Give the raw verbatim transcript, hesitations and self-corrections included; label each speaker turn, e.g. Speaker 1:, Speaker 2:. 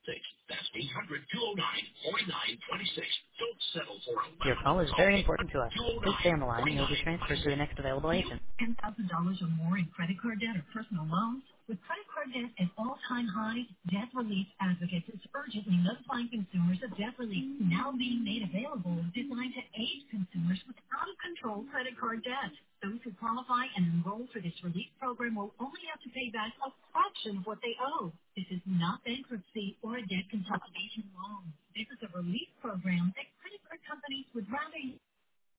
Speaker 1: That's eight hundred, two oh nine, forty-nine twenty-six. Don't settle for a
Speaker 2: Your
Speaker 1: letter.
Speaker 2: call is
Speaker 1: Call
Speaker 2: very
Speaker 1: eight
Speaker 2: important
Speaker 1: hundred,
Speaker 2: to us.
Speaker 1: two oh
Speaker 2: Please stay
Speaker 1: nine,
Speaker 2: on the line and you'll be
Speaker 1: forty-nine
Speaker 2: transferred to the
Speaker 1: twenty-six.
Speaker 2: next available agent.
Speaker 1: ten thousand dollars or more in credit card debt or personal loans? With credit card debt at all-time highs, Debt Relief Advocates is urgently notifying consumers of debt relief now being made available, designed to aid consumers with out-of-control credit card debt. Those who qualify and enroll for this relief program will only have to pay back a fraction of what they owe. This is not bankruptcy or a debt consolidation loan. This is a relief program that credit card companies would rather